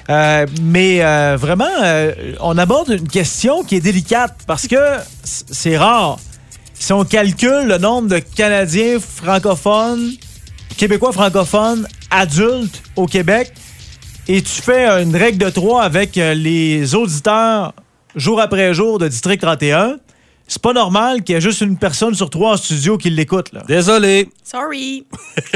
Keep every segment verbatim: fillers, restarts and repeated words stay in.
Euh, mais euh, vraiment, euh, on aborde une question qui est délicate parce que c'est rare. Si on calcule le nombre de Canadiens francophones, Québécois francophones, adultes au Québec, et tu fais une règle de trois avec les auditeurs jour après jour de District trente et un, c'est pas normal qu'il y ait juste une personne sur trois en studio qui l'écoute. Là. Désolé. Sorry.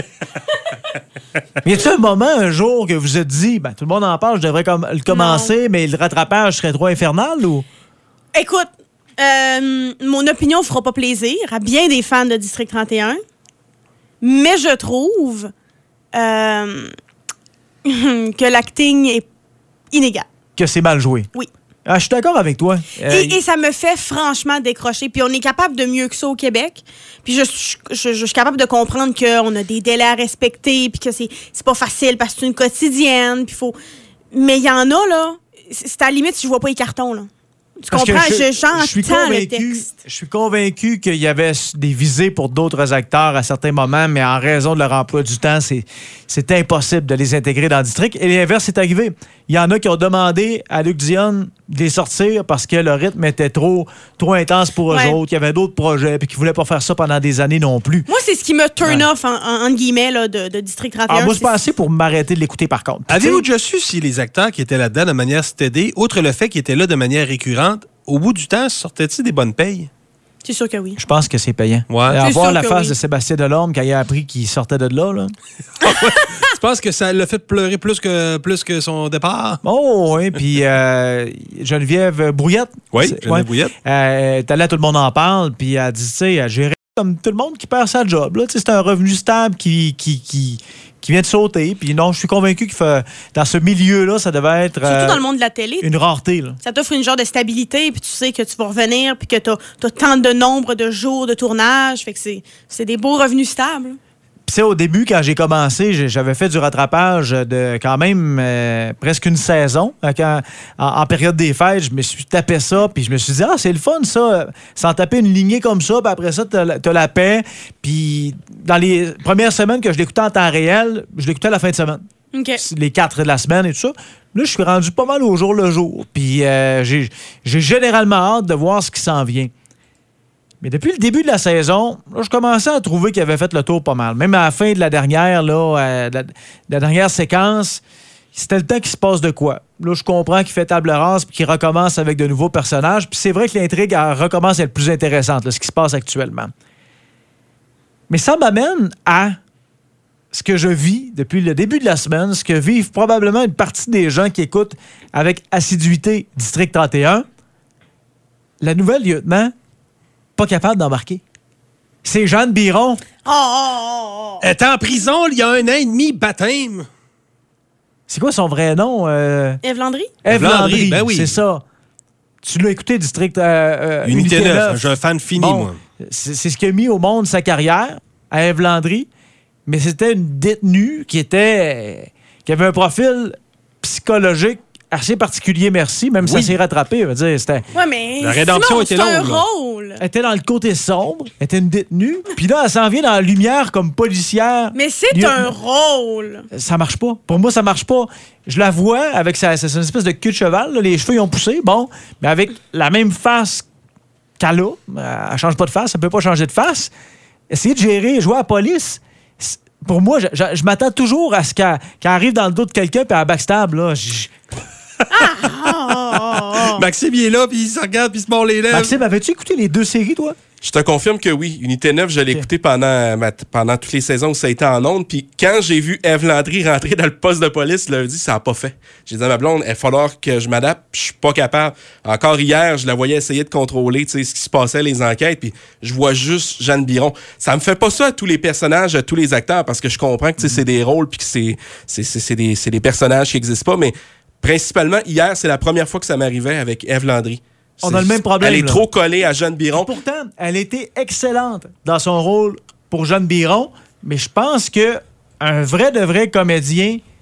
Y a-t-il un moment, un jour, que vous vous êtes dit, ben, tout le monde en parle, je devrais com- le commencer, non. mais le rattrapage serait trop infernal, ou? Écoute, euh, mon opinion fera pas plaisir à bien des fans de District trente et un, mais je trouve euh, que l'acting est inégal. Que c'est mal joué? Oui. Ah, je suis d'accord avec toi. Euh, et, et ça me fait franchement décrocher. Puis on est capable de mieux que ça au Québec. Puis je, je, je, je suis capable de comprendre qu'on a des délais à respecter, puis que c'est, c'est pas facile parce que c'est une quotidienne. Puis faut... Mais il y en a, là, c'est à la limite si je vois pas les cartons, là. Tu Parce comprends? Je, je, j'entends je suis le texte. Je suis convaincu qu'il y avait des visées pour d'autres acteurs à certains moments, mais en raison de leur emploi du temps, c'est, c'est impossible de les intégrer dans le district. Et l'inverse est arrivé. Il y en a qui ont demandé à Luc Dionne de les sortir parce que le rythme était trop, trop intense pour eux ouais. autres, qu'il y avait d'autres projets, puis qu'ils ne voulaient pas faire ça pendant des années non plus. Moi, c'est ce qui me turn ouais. off, en, en, en guillemets, là, de, de District trente et un. Ah, moi, c'est pas assez pour m'arrêter de l'écouter, par contre. Avez-vous déjà su si les acteurs qui étaient là-dedans de manière stédée, outre le fait qu'ils étaient là de manière récurrente, au bout du temps, sortaient-ils des bonnes payes? C'est sûr que oui. Je pense que c'est payant. Ouais. Avoir la face oui. de Sébastien Delorme quand il a appris qu'il sortait de là, là. Tu penses que ça l'a fait pleurer plus que, plus que son départ? Oh, oui. Puis euh, Geneviève Brouillette. Oui, Geneviève ouais. Brouillette. Euh, t'as là, tout le monde en parle. Puis elle dit, tu sais, elle gérait comme tout le monde qui perd sa job. Là. C'est un revenu stable qui, qui, qui, qui vient de sauter. Puis non, je suis convaincu que fait, dans ce milieu-là, ça devait être... Surtout euh, dans le monde de la télé. Une rareté. Là. Ça t'offre une genre de stabilité, puis tu sais que tu vas revenir, puis que tu as tant de nombre de jours de tournage. Fait que c'est, c'est des beaux revenus stables. Puis, tu sais, au début, quand j'ai commencé, j'avais fait du rattrapage de quand même euh, presque une saison. Quand, en, en période des fêtes, je me suis tapé ça, puis je me suis dit, ah, c'est le fun, ça, sans taper une lignée comme ça, puis après ça, t'as, t'as la paix. Puis, dans les premières semaines que je l'écoutais en temps réel, je l'écoutais à la fin de semaine. Okay. Les quatre de la semaine et tout ça. Là, je suis rendu pas mal au jour le jour. Puis, euh, j'ai, j'ai généralement hâte de voir ce qui s'en vient. Mais depuis le début de la saison, là, je commençais à trouver qu'il avait fait le tour pas mal. Même à la fin de la dernière, là, euh, la, la dernière séquence, c'était le temps qu'il se passe de quoi. Là, je comprends qu'il fait table rase puis qu'il recommence avec de nouveaux personnages. Puis c'est vrai que l'intrigue elle, recommence à être plus intéressante, là, ce qui se passe actuellement. Mais ça m'amène à ce que je vis depuis le début de la semaine, ce que vivent probablement une partie des gens qui écoutent avec assiduité District trente et un. La nouvelle lieutenant pas capable d'embarquer. C'est Jeanne Biron. Oh, oh, oh, oh. Elle est en prison il y a un an et demi, baptême. C'est quoi son vrai nom? Euh... Ève Landry? Ève Landry, ben oui. C'est ça. Tu l'as écouté, District euh, euh, Unité, Unité neuf. neuf. J'ai un fan fini, bon, moi. C'est, c'est ce qui a mis au monde sa carrière, à Ève Landry. Mais c'était une détenue qui était... qui avait un profil psychologique assez particulier, merci, même si oui. ça s'est rattrapé. Je veux dire, c'était... Ouais, mais la rédemption Simon, était c'est longue. un là. rôle. Elle était dans le côté sombre, elle était une détenue, puis là, elle s'en vient dans la lumière comme policière. Mais c'est Lieu... un rôle. Ça marche pas. Pour moi, ça marche pas. Je la vois avec sa, c'est une espèce de cul de cheval, là, les cheveux ils ont poussé, bon, mais avec la même face qu'elle a. Elle change pas de face, elle peut pas changer de face. Essayer de gérer, jouer à la police... Pour moi, je, je, je m'attends toujours à ce qu'elle, qu'elle arrive dans le dos de quelqu'un puis elle backstab, là. Je... Ah, oh, oh, oh. Maxime, il est là, puis il se regarde, puis il se mord les lèvres. Maxime, avais-tu écouté les deux séries, toi? Je te confirme que oui. Unité neuf, je l'ai okay. écouté pendant, ma, pendant toutes les saisons où ça a été en ondes. Puis quand j'ai vu Ève Landry rentrer dans le poste de police lundi, ça n'a pas fait. J'ai dit à ma blonde, il va falloir que je m'adapte. Je suis pas capable. Encore hier, je la voyais essayer de contrôler ce qui se passait, les enquêtes. Puis je vois juste Jeanne Biron. Ça me fait pas ça à tous les personnages, à tous les acteurs, parce que je comprends que mm-hmm. c'est des rôles puis que c'est, c'est, c'est, c'est, des, c'est des personnages qui n'existent pas. Mais principalement, hier, c'est la première fois que ça m'arrivait avec Ève Landry. On a le même problème. Elle est là. trop collée à Jeanne Biron. Pourtant, elle était excellente dans son rôle pour Jeanne Biron, mais je pense que un vrai de vrai comédien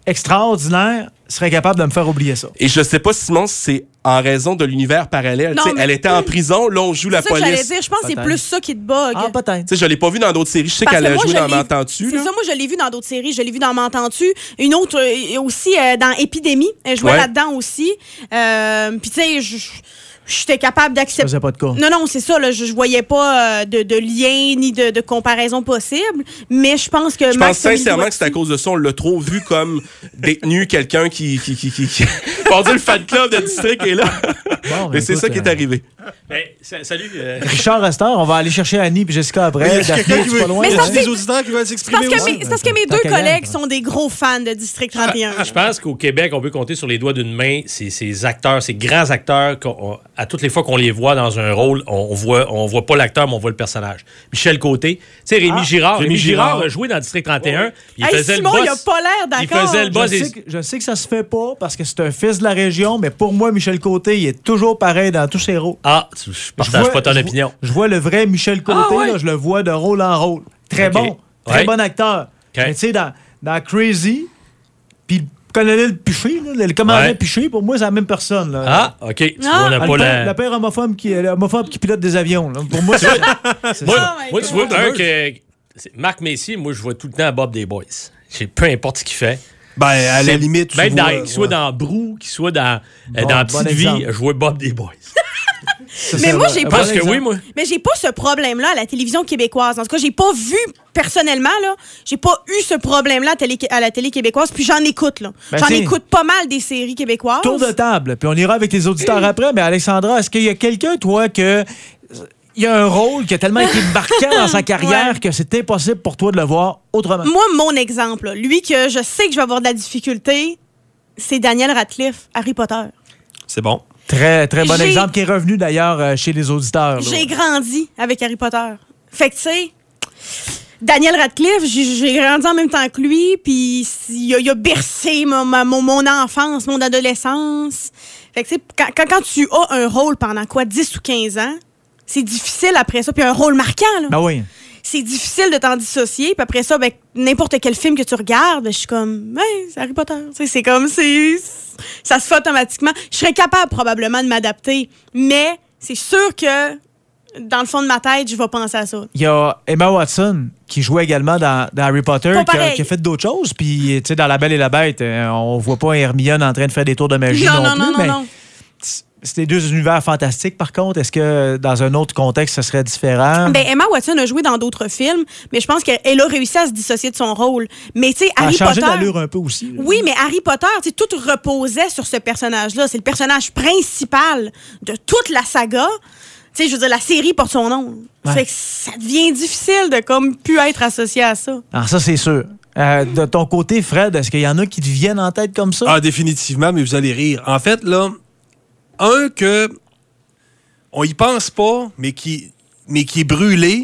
extraordinaire serait capable de me faire oublier ça. Et je sais pas, Simon, si c'est en raison de l'univers parallèle. Non, T'sais, mais- Elle était en prison, là, on joue la C'est ça que j'allais police. dire. Je pense que c'est Peut-être. plus ça qui te bug. Ah, peut-être. T'sais, je l'ai pas vu dans d'autres séries. Je sais Parce qu'elle que a moi, joué je dans l'ai- M'entends-tu. C'est là? ça, moi, je l'ai vu dans d'autres séries. Je l'ai vu dans M'entends-tu. Une autre euh, aussi euh, dans Épidémie. Elle jouait Ouais. là-dedans aussi. Euh, Puis, tu sais, je- j'étais capable Je d'accepter. faisais pas de cas. Non, non, c'est ça. Là, je, je voyais pas euh, de, de lien ni de, de comparaison possible. Mais je pense que. Je pense sincèrement que c'est à cause de ça. On l'a trop vu comme détenu quelqu'un qui. qui, qui, qui, qui... On dit le fan club de District est là. Bon, ben, Mais c'est écoute, ça qui est euh, arrivé. Ben, sa- salut. euh, Richard Restor, on va aller chercher Annie et Jessica après. Il y a Daphné, quelqu'un qui tu veut. pas loin, Mais Il y ça, a hein? c'est- des auditeurs qui veulent C'est s'exprimer parce que aussi. mes, c'est parce que mes Tant deux qu'à y collègues être. sont des gros fans de District trente et un. Je pense qu'au Québec, on peut compter sur les doigts d'une main ces, ces acteurs, ces grands acteurs. qu'on- on- à toutes les fois qu'on les voit dans un rôle, on, on voit, on voit pas l'acteur, mais on voit le personnage. Michel Côté, tu sais, Rémi Ah, Girard. Rémi Rémi Girard Girard a joué dans District trente et un. Il Hey, faisait Simon, le il boss. a pas l'air Il d'accord. faisait le Je boss. sais, des- que, je sais que ça se fait pas parce que c'est un fils de la région, mais pour moi, Michel Côté, il est toujours pareil dans tous ses rôles. Ah, tu- je Je partage vois- pas ton je opinion. vois- Je vois le vrai Michel Côté, Ah, ouais. là, je le vois de rôle en rôle. Très Ok. bon, très Ouais. bon acteur. Mais tu sais, dans, dans Crazy, puis le colonel Piché, là, le commandant Ouais. Piché, pour moi, c'est la même personne. Là. Ah, OK. Tu Ah. vois, on n'a Ah, pas le, père, la... le père homophobe qui, l'homophobe qui pilote des avions. là. Pour moi, c'est c'est Moi, ça. Oh my moi, tu God. vois, un que... c'est Marc Messier, moi, je vois tout le temps Bob des Boys. J'ai peu importe ce qu'il fait. Ben, à la C'est- limite, tu Même vois, dans, qu'il soit ouais. dans Brou, qu'il soit dans, euh, Bon, dans bon Petite exemple. Vie, je vois Bob des Boys. Ça, Mais c'est moi, un- j'ai un pas- bon Parce que exemple. oui, moi. Mais j'ai pas ce problème-là à la télévision québécoise. En tout cas, j'ai pas vu personnellement, là, j'ai pas eu ce problème-là à, télé- à la télé québécoise, puis j'en écoute, là. Ben, j'en t'sais, écoute pas mal des séries québécoises. Tour de table, puis on ira avec les auditeurs après. Mais Alexandra, est-ce qu'il y a quelqu'un, toi, que il y a un rôle qui a tellement été marquant dans sa carrière Ouais. que c'est impossible pour toi de le voir autrement? Moi, mon exemple, là, lui que je sais que je vais avoir de la difficulté, c'est Daniel Radcliffe, Harry Potter. C'est bon. Très, très bon J'ai- exemple qui est revenu d'ailleurs euh, chez les auditeurs. là. J'ai grandi avec Harry Potter. Fait que, tu sais, Daniel Radcliffe, j'ai j'ai grandi en même temps que lui, puis il a, il a bercé mon, ma- mon, mon enfance, mon adolescence. Fait que, tu sais, quand, quand, quand tu as un rôle pendant quoi, dix ou quinze ans, c'est difficile après ça, puis un rôle marquant, là. Ben oui. C'est difficile de t'en dissocier, puis après ça, ben, n'importe quel film que tu regardes, je suis comme, ouais, c'est Harry Potter. Tu sais, c'est comme, c'est. Ça se fait automatiquement. Je serais capable probablement de m'adapter, mais c'est sûr que dans le fond de ma tête, je vais penser à ça. Il y a Emma Watson qui jouait également dans, dans Harry Potter, Pas qui a, pareil. qui a fait d'autres choses. Puis, tu sais, dans La Belle et la Bête, euh, on voit pas Hermione en train de faire des tours de magie non, non, non, plus. non, non, mais non. c'est deux univers fantastiques, par contre. Est-ce que dans un autre contexte, ce serait différent? Ben, Emma Watson a joué dans d'autres films, mais je pense qu'elle a réussi à se dissocier de son rôle. Mais tu sais, Elle a Harry changé Potter. d'allure un peu aussi. là. Oui, mais Harry Potter, tu sais, tout reposait sur ce personnage-là. C'est le personnage principal de toute la saga. Tu sais, je veux dire, la série porte son nom. Ouais. Fait que ça devient difficile de comme plus être associé à ça. Ah, ça, c'est sûr. Euh, de ton côté, Fred, est-ce qu'il y en a qui te viennent en tête comme ça? Ah, définitivement, mais vous allez rire. En fait, là, un que on y pense pas, mais qui, mais qui est brûlé,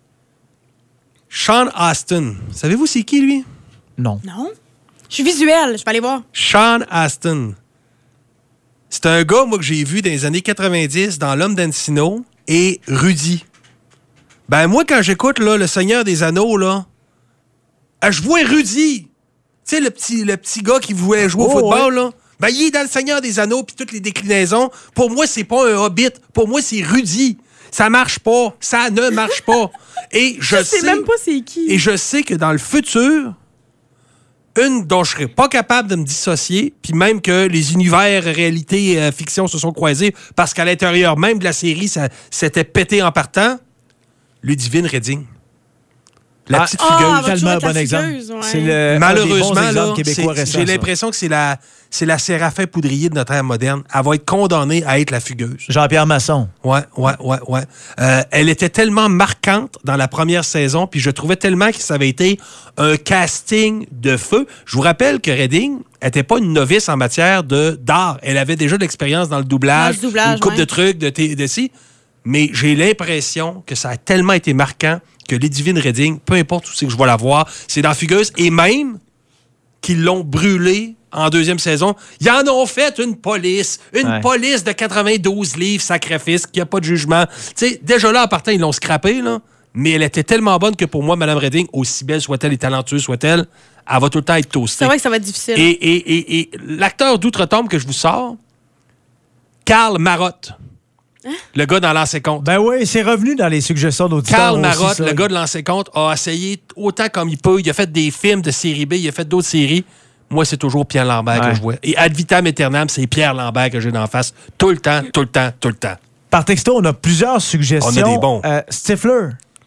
Sean Astin. Savez-vous c'est qui, lui? Non. Non? Je suis visuelle, je vais aller voir. Sean Astin. C'est un gars, moi, que j'ai vu dans les années quatre-vingt-dix dans L'Homme d'Encino et Rudy. Ben, moi, quand j'écoute là, Le Seigneur des Anneaux, là, ah, je vois Rudy. Tu sais, le petit, le petit gars qui voulait jouer au Oh, football, là. Ben, il est dans Le Seigneur des Anneaux puis toutes les déclinaisons. Pour moi, c'est pas un hobbit. Pour moi, c'est Rudy. Ça marche pas. Ça ne marche pas. Et je, Je sais sais même pas c'est qui. Et je sais que dans le futur, une dont je serais pas capable de me dissocier, puis même que les univers réalité euh, fiction se sont croisés parce qu'à l'intérieur même de la série, ça s'était pété en partant, Ludivine Redding. La Ah, petite ah, fugueuse. va toujours Tellement être la bon exemple. fugueuse, ouais. C'est le Malheureusement, un des bons là, exemples québécois c'est- récents, j'ai ça. l'impression que c'est la, c'est la Séraphin Poudrier de notre ère moderne. Elle va être condamnée à être la fugueuse. Jean-Pierre Masson. Ouais, ouais, ouais, ouais. Euh, elle était tellement marquante dans la première saison, puis je trouvais tellement que ça avait été un casting de feu. Je vous rappelle que Redding n'était pas une novice en matière de d'art. Elle avait déjà de l'expérience dans le doublage, Dans le doublage, une couple ouais. de trucs, de, t- de ci. Mais j'ai l'impression que ça a tellement été marquant que Ludivine Redding, peu importe où c'est que je vais la voir, c'est dans Fugueuse. Et même qu'ils l'ont brûlée en deuxième saison, ils en ont fait une police. Une Ouais. police de quatre-vingt-douze livres, sacrifice, qui a pas de jugement. Tu sais, déjà là, en partant, ils l'ont scrappé, là. Mais elle était tellement bonne que pour moi, Mme Redding, aussi belle soit-elle et talentueuse soit-elle, elle va tout le temps être toastée. C'est vrai que ça va être difficile. Et, et, et, et l'acteur d'outre-tombe que je vous sors, Karl Marotte. Hein? Le gars dans L'ancien compte. Ben oui, c'est revenu dans les suggestions d'auditeurs. Karl aussi, Marotte, ça. le gars de L'ancien compte, a essayé autant comme il peut. Il a fait des films de série B, il a fait d'autres séries. Moi, c'est toujours Pierre Lambert ouais. que je vois. Et ad vitam aeternam, c'est Pierre Lambert que j'ai d'en face. Tout le temps, tout le temps, tout le temps. Par texto, on a plusieurs suggestions. On a des bons. Euh, Stifler.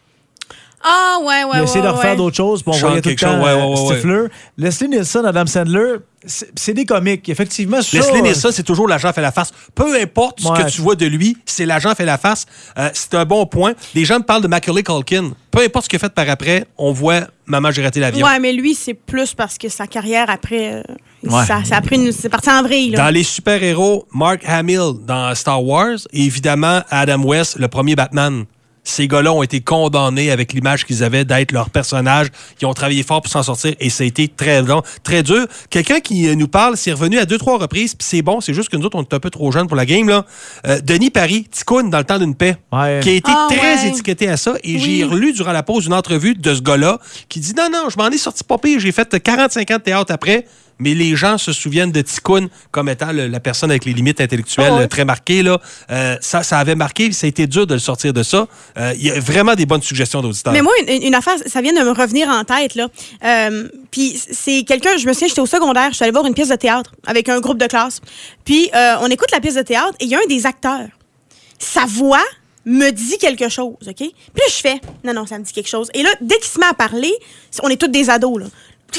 Ah, ouais, ouais, Il a ouais. essayé ouais, de refaire ouais. d'autres choses, puis on Chante voyait tout le quelque temps chose, ouais, euh, ouais, ouais, Stifler. Leslie Nielsen, Adam Sandler, c'est, c'est des comiques. Effectivement, ça, Leslie euh, Nielsen, c'est toujours l'agent fait la face. Peu importe ce Ouais. que tu vois de lui, c'est l'agent fait la face. Euh, c'est un bon point. Les gens me parlent de Macaulay Culkin. Peu importe ce qu'il a fait par après, on voit Maman, j'ai raté l'avion. Ouais, mais lui, c'est plus parce que sa carrière après. euh, Ouais. ça, ça a pris une- c'est parti en vrille, là. Dans les super-héros, Mark Hamill dans Star Wars et évidemment Adam West, le premier Batman. Ces gars-là ont été condamnés avec l'image qu'ils avaient d'être leur personnage. Ils ont travaillé fort pour s'en sortir et ça a été très long, très dur. Quelqu'un qui euh, nous parle, c'est revenu à deux, trois reprises, puis c'est bon, c'est juste que nous autres, on est un peu trop jeunes pour la game, là. Euh, Denis Paris, Ticoun dans Le temps d'une paix, Ouais. qui a été Ah, très ouais. étiqueté à ça. Et Oui. j'ai relu durant la pause une entrevue de ce gars-là qui dit non, non, je m'en ai sorti pas pire, j'ai fait quarante-cinq ans de théâtre après. Mais les gens se souviennent de Ticoun comme étant le- la personne avec les limites intellectuelles Oh ouais. euh, très marquées. Là. Euh, ça, ça avait marqué, ça a été dur de le sortir de ça. Euh, Il y a vraiment des bonnes suggestions d'auditeurs. Mais moi, une, une affaire, ça vient de me revenir en tête, là. Euh, Puis c'est quelqu'un, je me souviens, j'étais au secondaire, je suis allée voir une pièce de théâtre avec un groupe de classe. Puis euh, on écoute la pièce de théâtre et il y a un des acteurs. Sa voix me dit quelque chose, OK? Puis là, je fais, non, non, ça me dit quelque chose. Et là, dès qu'il se met à parler, on est tous des ados, là.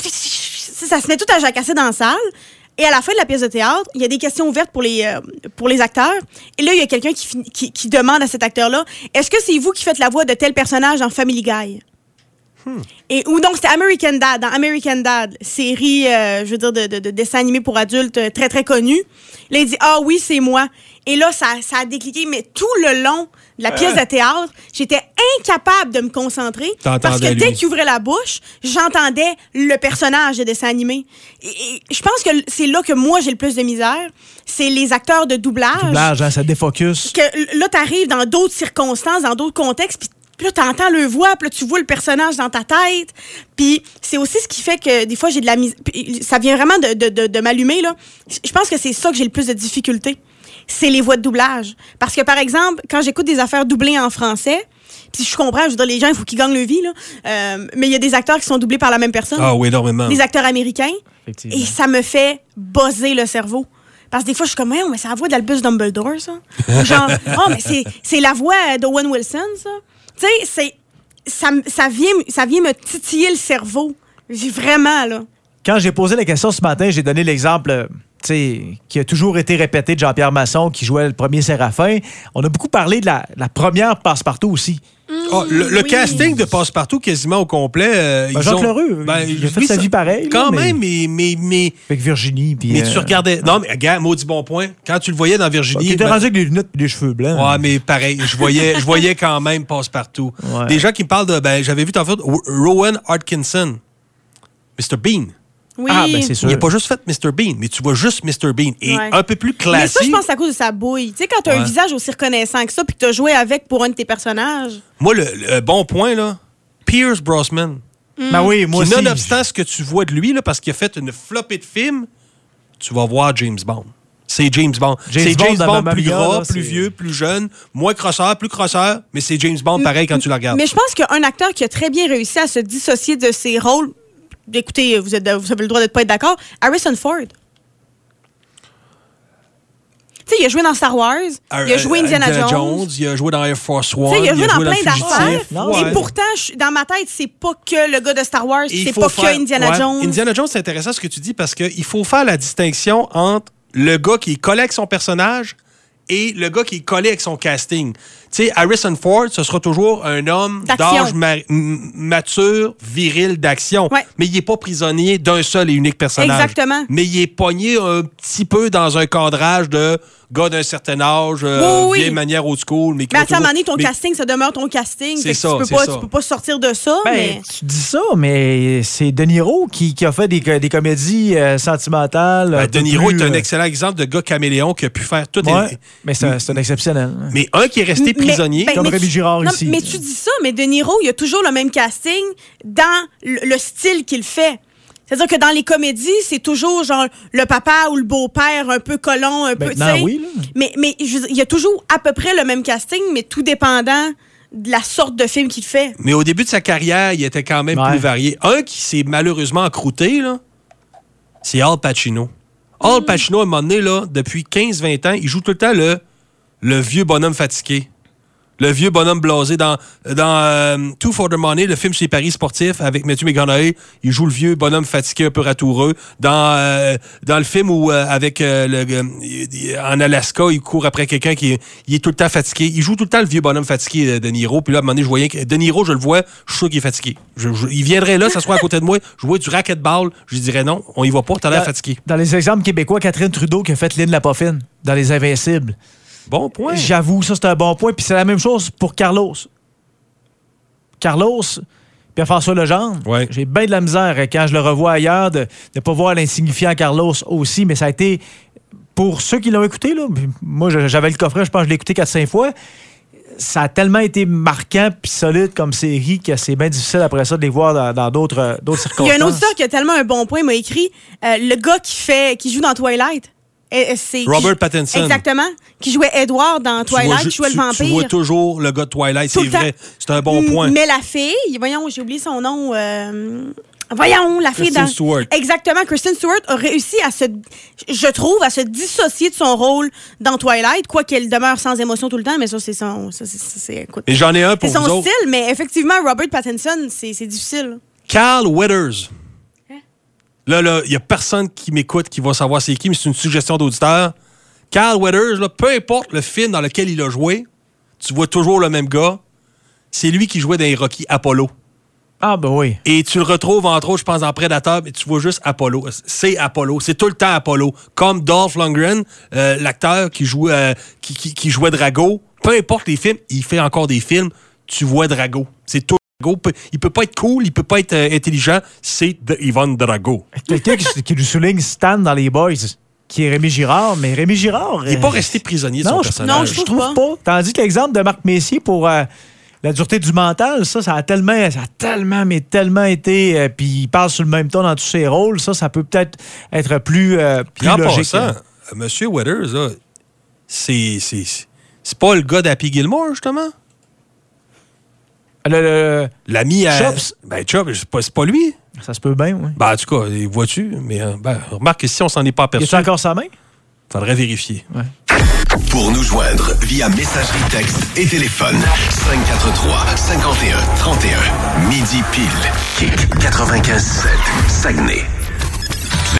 Ça se met tout à jacasser dans la salle. Et à la fin de la pièce de théâtre, il y a des questions ouvertes pour les, euh, pour les acteurs. Et là, il y a quelqu'un qui, fin- qui, qui demande à cet acteur-là, est-ce que c'est vous qui faites la voix de tel personnage dans Family Guy? Hmm. Et, ou donc, c'était American Dad. Dans American Dad, série, euh, je veux dire, de, de, de dessin animé pour adultes euh, très, très connu. Là, il dit, ah oui, c'est moi. Et là, ça, ça a décliqué. Mais tout le long de la pièce de théâtre, j'étais incapable de me concentrer. Parce que T'entendais dès lui. qu'il ouvrait la bouche, j'entendais le personnage de dessin animé. Et, et je pense que c'est là que moi, j'ai le plus de misère. C'est les acteurs de doublage. Doublage, hein, ça défocus. Que là, t'arrives dans d'autres circonstances, dans d'autres contextes, puis puis là, t'entends le voix, puis là, tu vois le personnage dans ta tête. Puis c'est aussi ce qui fait que des fois, j'ai de la misère. Ça vient vraiment de, de, de, de m'allumer, là. Je pense que c'est ça que j'ai le plus de difficultés. C'est les voix de doublage. Parce que, par exemple, quand j'écoute des affaires doublées en français, puis je comprends, je veux dire, les gens, il faut qu'ils gagnent leur vie, là. Euh, mais il y a des acteurs qui sont doublés par la même personne. Ah oui, énormément. Des acteurs américains. Effectivement. Et ça me fait buzzer le cerveau. Parce que des fois, je suis comme, oh, mais c'est la voix d'Albus Dumbledore, ça. Genre, oh, mais c'est, c'est la voix d'Owen Wilson, ça. Tu sais, c'est, ça, ça, vient, ça vient me titiller le cerveau. J'ai vraiment, là. Quand j'ai posé la question ce matin, j'ai donné l'exemple euh, tu sais, qui a toujours été répété de Jean-Pierre Masson, qui jouait le premier Séraphin. On a beaucoup parlé de la, la première Passe-Partout aussi. Ah, le le Oui. casting de Passe-Partout quasiment au complet. euh, Ben, ils Jacques ont- Lheureux, il a fait oui, sa ça- vie pareil, Quand là, mais- même, mais, mais, mais, Avec Virginie. Puis, mais euh, tu regardais. Non, mais regarde, maudit bon point. Quand tu le voyais dans Virginie. Qui était ben- rendu avec les lunettes et les cheveux blancs. Ouais, mais pareil, je voyais, je voyais quand même Passe-Partout. Ouais. Des gens qui me parlent de. Ben, j'avais vu tantôt Rowan Atkinson, mister Bean. Oui. Ah, ben c'est sûr. Il n'a pas juste fait mister Bean, mais tu vois juste mister Bean. Et Ouais. un peu plus Mais ça, classique. je pense que c'est à cause de sa bouille. Tu sais, quand t'as Ouais. un visage aussi reconnaissant que ça, puis que t'as joué avec pour un de tes personnages. Moi, le, le bon point, là, Pierce Brosnan. Ben oui, moi qui, aussi. nonobstant ce que tu vois de lui, là, parce qu'il a fait une flopée de films, tu vas voir James Bond. C'est James Bond. James C'est Bond James dans Bond Mamma plus Mia, gras, là, plus c'est- vieux, plus jeune, moins crosseur, plus crosseur, mais c'est James Bond pareil quand tu le regardes. Mais je pense qu'un acteur qui a très bien réussi à se dissocier de ses rôles, écoutez, vous, êtes, vous avez le droit de ne pas être d'accord, Harrison Ford. Tu sais, il a joué dans Star Wars, il a joué Euh, Indiana Jones. Il a joué dans Air Force One. Tu sais, il a joué dans Le plein Fugitif. d'affaires. Non, Et ouais. pourtant, je- dans ma tête, c'est pas que le gars de Star Wars, Et il c'est faut pas faire- que Indiana ouais. Jones. Indiana Jones, c'est intéressant ce que tu dis parce qu'il faut faire la distinction entre le gars qui est collé avec son personnage et le gars qui est collé avec son casting. Tu sais, Harrison Ford, ce sera toujours un homme D'action. d'âge ma- m- mature, viril, d'action. Ouais. Mais il n'est pas prisonnier d'un seul et unique personnage. Exactement. Mais il est pogné un petit peu dans un cadrage de gars d'un certain âge, euh, Oui, oui. vieille manière old school. Mais, qui Mais va à un moment toujours- donné, ton mais- casting, ça demeure ton casting. C'est Fait que ça, tu peux c'est pas, ça. tu peux pas sortir de ça. Ben, mais... tu dis ça, mais c'est De Niro qui, qui a fait des, des comédies euh, sentimentales. Ben, un De peu Niro plus, est un euh, excellent exemple de gars caméléon qui a pu faire tout. Ouais, les- mais c'est un, c'est un exceptionnel. Mais un qui est resté Mais- prisonnier. ben, Comme mais Rémi tu- Girard non, ici. Mais tu dis ça, mais De Niro, il a toujours le même casting dans le, le style qu'il fait. C'est-à-dire que dans les comédies, c'est toujours genre le papa ou le beau-père un peu colon, un peu, tu Maintenant, sais. oui, là. Mais, mais je veux dire, il y a toujours à peu près le même casting, mais tout dépendant de la sorte de film qu'il fait. Mais au début de sa carrière, il était quand même Ouais. plus varié. Un qui s'est malheureusement encrouté, là, c'est Al Pacino. Al Pacino, à un moment donné, là, depuis quinze vingt ans, il joue tout le temps le, le vieux bonhomme fatigué. Le vieux bonhomme blasé. Dans, dans euh, Two for the Money, le film sur les paris sportifs avec Matthew McConaughey, il joue le vieux bonhomme fatigué un peu ratoureux. Dans, euh, dans le film où, euh, avec euh, le, euh, en Alaska, il court après quelqu'un qui est, il est tout le temps fatigué. Il joue tout le temps le vieux bonhomme fatigué, euh, De Niro. Puis là, à un moment donné, je voyais que De Niro, je le vois, je suis sûr qu'il est fatigué. Je, je, il viendrait là, s'asseoir à côté de moi, je vois du racquetball, je lui dirais non, on y va pas, t'as l'air Dans- fatigué. Dans les exemples québécois, Catherine Trudeau qui a fait Lynn Lapoffine dans Les Invincibles. Bon point. J'avoue, ça, c'est un bon point. Puis c'est la même chose pour Carlos. Carlos, Pierre-François Legendre, Ouais. j'ai bien de la misère quand je le revois ailleurs de ne pas voir l'insignifiant Carlos aussi, mais ça a été, pour ceux qui l'ont écouté, là, moi j'avais le coffret, je pense que je l'ai écouté quatre cinq fois, ça a tellement été marquant puis solide comme série que c'est bien difficile après ça de les voir dans, dans d'autres, d'autres Il y circonstances. a un auditeur qui a tellement un bon point, il m'a écrit euh, le gars qui fait qui joue dans Twilight. Et, et c'est, Robert qui- Pattinson. Exactement. Qui jouait Edward dans Tu vois Twilight, ju- qui jouait tu- le vampire. Tu vois toujours le gars de Twilight, Tout c'est le temps. vrai. C'est un bon point. Mais la fille, voyons, j'ai oublié son nom. euh, Voyons, la fille Kristen dans. Stewart. Exactement. Kristen Stewart a réussi à se, je trouve, à se dissocier de son rôle dans Twilight, quoi qu'elle demeure sans émotion tout le temps, mais ça, c'est son. Ça, c'est, c'est, c'est- écoute, Et j'en ai un pour c'est vous son autres. style, mais effectivement, Robert Pattinson, c'est, c'est difficile. Carl Weathers. Hein? Là, là, il n'y a personne qui m'écoute qui va savoir c'est qui, mais c'est une suggestion d'auditeur. Carl Weathers, là, peu importe le film dans lequel il a joué, tu vois toujours le même gars. C'est lui qui jouait dans les Rocky Apollo. Ah, ben oui. Et tu le retrouves, entre autres, je pense, dans Predator, mais tu vois juste Apollo. C'est Apollo. C'est tout le temps Apollo. Comme Dolph Lundgren, euh, l'acteur qui, joue, euh, qui, qui, qui jouait Drago. Peu importe les films, il fait encore des films, tu vois Drago. C'est tout Drago. Il peut pas être cool, il peut pas être euh, intelligent. C'est de Ivan Drago. Quelqu'un qui, qui lui souligne Stan dans Les Boys, qui est Rémi Girard, mais Rémi Girard... Il n'est euh, pas resté prisonnier de non, son je- personnage. non, Je trouve pas. Tandis que l'exemple de Marc Messier pour euh, la dureté du mental, ça, ça a tellement, ça a tellement, mais tellement été... euh, puis il parle sur le même ton dans tous ses rôles. Ça, ça peut peut-être être plus, euh, plus Puis en logique. passant, euh, M. Weathers, là, c'est, c'est, c'est pas le gars d'Happy Gilmore, justement? Le- le- L'ami à... Chops. Ben, Chops, c'est pas, c'est pas lui. ça se peut bien, oui. Ben, en tout cas, vois-tu, mais euh, ben, remarque que si on s'en est pas Y aperçu, a-tu encore sa main? faudrait vérifier. Pour nous joindre via messagerie texte et téléphone, cinq quatre trois, cinq un, trente et un, midi pile, Kick quatre-vingt-quinze sept, Saguenay.